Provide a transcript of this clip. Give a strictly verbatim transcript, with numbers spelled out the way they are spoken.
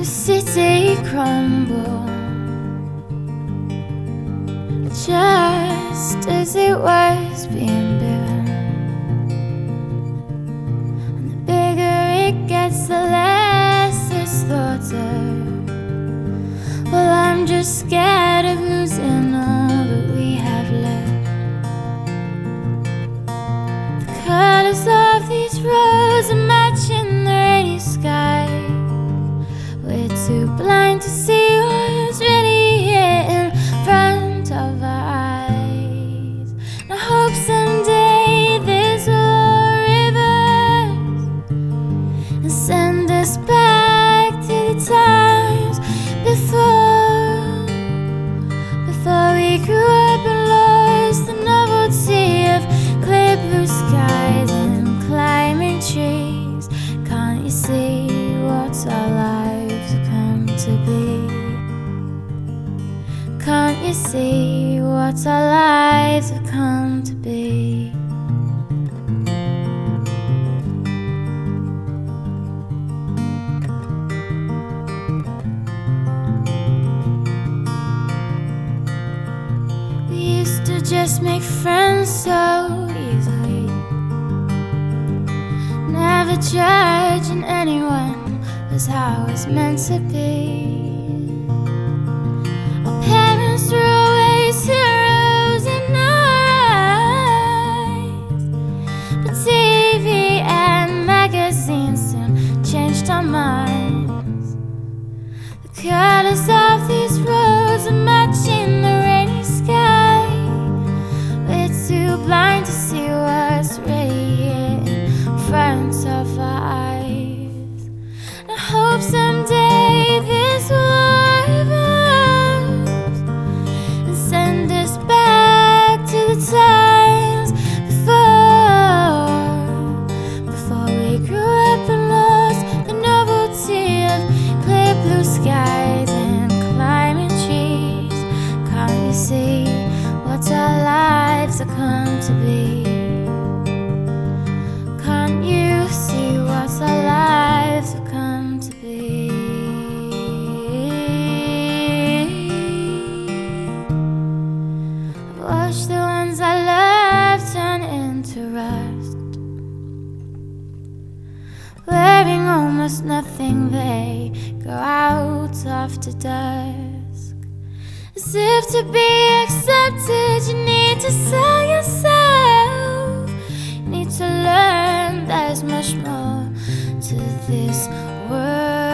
the city crumble, just as it was being built. And the bigger it gets, the less it's thought of. Well, I'm just scared of losing all that we have left. The colors of these roads are matching the rainy sky. We're too blind to see what's really here in front of our eyes. And I hope someday this will reverse and send us back to the times before, before we grew up and lost the novelty of clear blue skies and climbing trees. Can't you see what our lives have come to be? Can't you see what our lives have come to be? We used to just make friends so easily, never judging anyone was how it's meant to be. Our parents were always heroes in our eyes, but T V and magazines soon changed our minds. The colors of these roads are matching the rainy sky. We're too blind to see what's really here in front of our eyes. And I hope someday this will reverse and send us back to the times before, before we grew up and lost the novelty of clear blue skies and climbing trees. Can't you see what our lives have come to be? Can't you see what our lives have come to be? I've watched the ones I love turn into rust, wearing almost nothing, they go out after dusk. As if to be accepted, you need to sell yourself. You need to learn there's much more to this world.